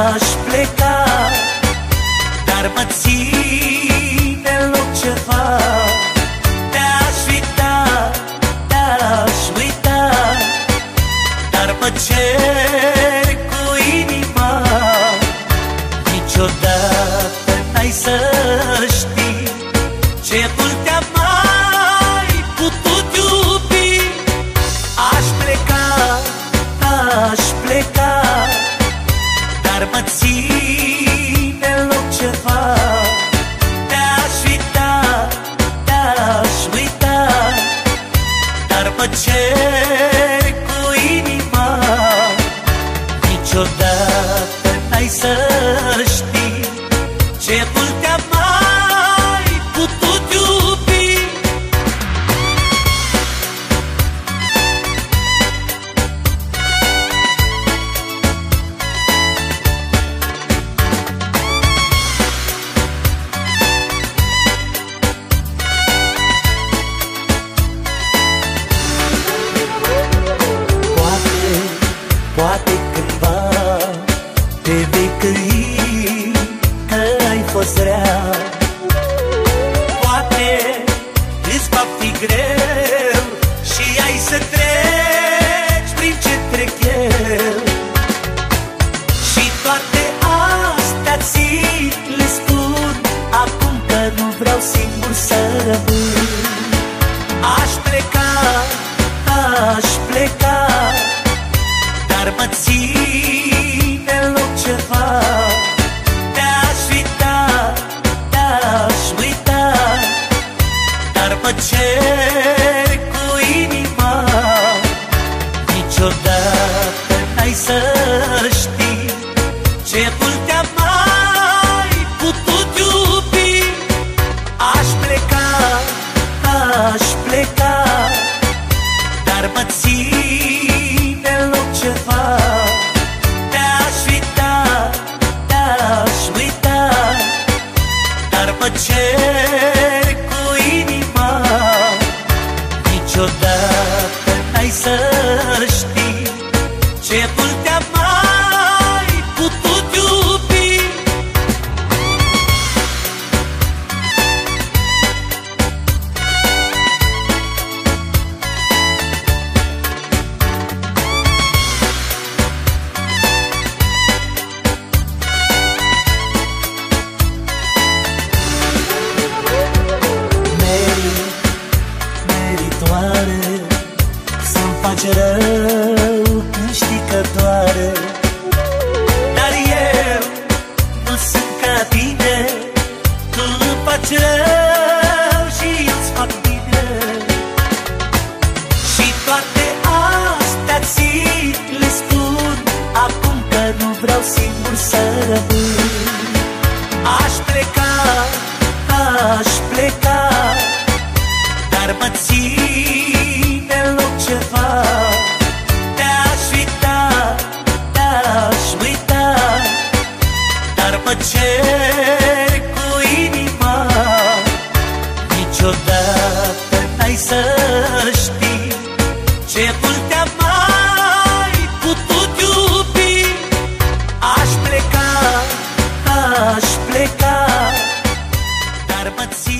aș pleca, dar mă ține în loc ceva. Te-aș uita, te-aș uita, dar mă cer cu inima. Niciodată n-ai să știi ce mult te-am mai putut iubi. Aș pleca, aș pleca, dar mă ține în loc ceva. Te-aș uita, te-aș uita, dar mă cer cu inima. Niciodată n-ai să știi ce mult te-am mai putut iubi. Poate cândva te vei câi că ai fost rea. Poate îți va fi greu și ai să treci prin ce trec eu. Și toate astea ți le spun acum că nu vreau singur să rămân. Aș pleca, aș pleca, dar mă ține în loc ceva. Te-aș uita, te-aș uita, dar mă cer cu inima. Niciodată n-ai să știi ce mult te-am mai putut iubi. Aș pleca, aș pleca, dar mă ține în loc ceva. Te-aș uita, te-aș uita, dar mă cer cu inima. Niciodată n-ai să știi ce mult te-am mai putut iubi. Meritoare să-mi faci rău când știi că doare. Dar eu nu sunt ca tine, tu îmi faci rău și eu-ți fac bine. Și toate astea ți le spun acum că nu vreau singur să rămân. Aș pleca, aș pleca, dar mă ține în loc ceva. Te-aș uita, te-aș uita, dar mă cer cu inima. Niciodată n-ai să știi ce mult te-am mai putut iubi. Aș pleca, aș pleca, dar mă ține